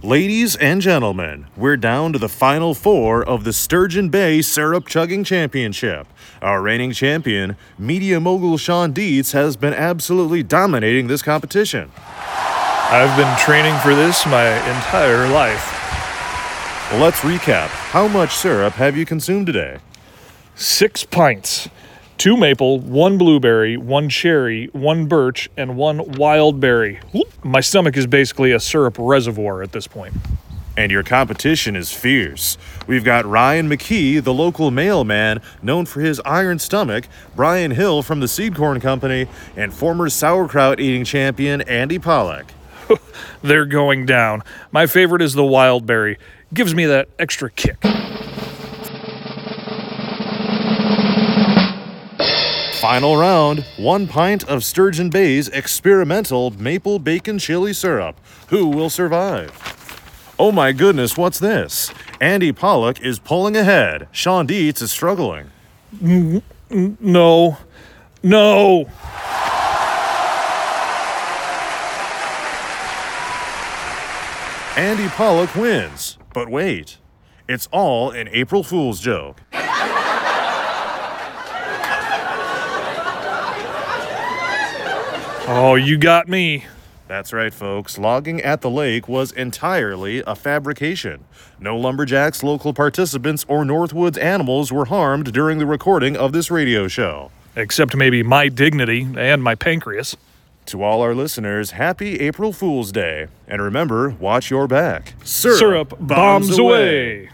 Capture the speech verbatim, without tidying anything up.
Ladies and gentlemen, we're down to the final four of the Sturgeon Bay Syrup Chugging Championship. Our reigning champion, media mogul Sean Dietz, has been absolutely dominating this competition. I've been training for this my entire life. Let's recap. How much syrup have you consumed today? Six pints. Two maple, one blueberry, one cherry, one birch, and one wild berry. My stomach is basically a syrup reservoir at this point. And your competition is fierce. We've got Ryan McKee, the local mailman, known for his iron stomach, Brian Hill from the Seed Corn Company, and former sauerkraut-eating champion Andy Pollock. They're going down. My favorite is the wild berry. Gives me that extra kick. Final round, one pint of Sturgeon Bay's experimental maple bacon chili syrup. Who will survive? Oh my goodness, what's this? Andy Pollock is pulling ahead. Sean Dietz is struggling. No. No. Andy Pollock wins. But wait, it's all an April Fool's joke. Oh, you got me. That's right, folks. Logging at the lake was entirely a fabrication. No lumberjacks, local participants, or Northwoods animals were harmed during the recording of this radio show. Except maybe my dignity and my pancreas. To all our listeners, happy April Fool's Day. And remember, watch your back. Syrup, Syrup bombs, bombs away. away.